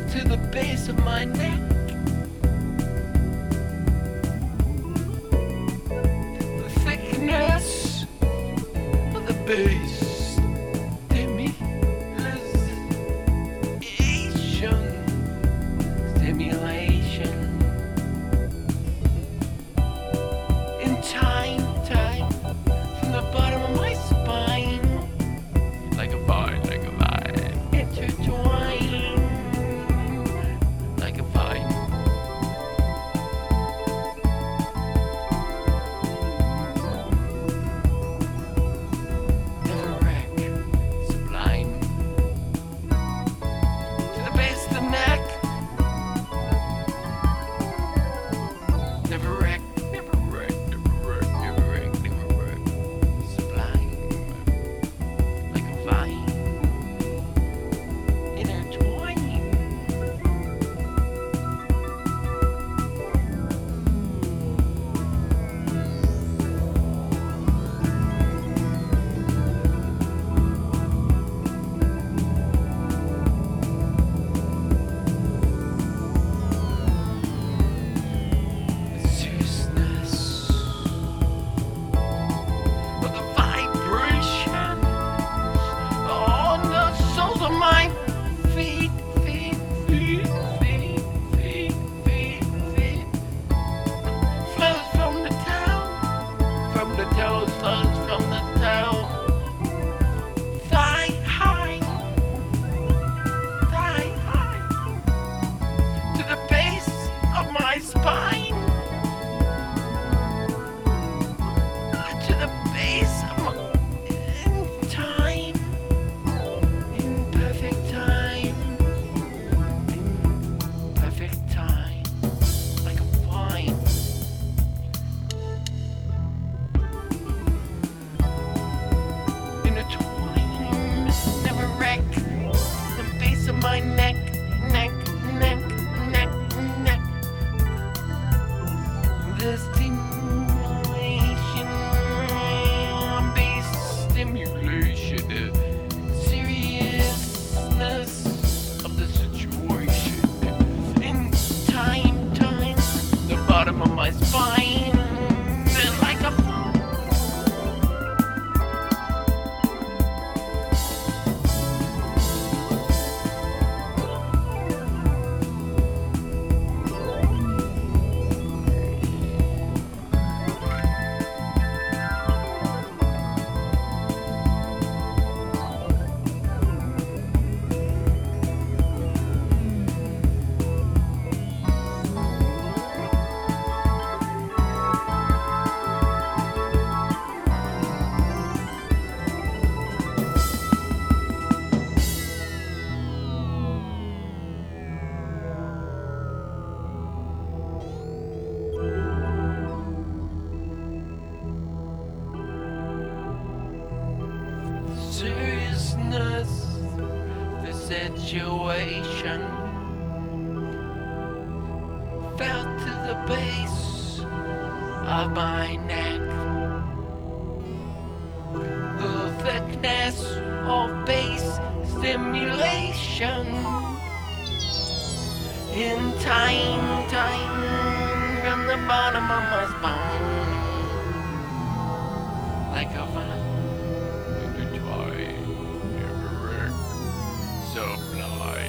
to the base of my neck. The thickness of the base. Stimulation. In time, from the bottom of my spine. Like a vine, intertwine. Like a vine. Never wreck, sublime. To the base of the neck. Never wreck, sublime, like a vine, intertwined. Spine to the base of my time, in perfect time, like a vine. Intertwined, never wreck, the base of my neck. The stimulation, base stimulation, seriousness of the situation. In time, the bottom of my spine, like a seriousness, the situation fell to the base of my neck. The thickness of base stimulation in time from the bottom of my spine, like a vine. Sublime.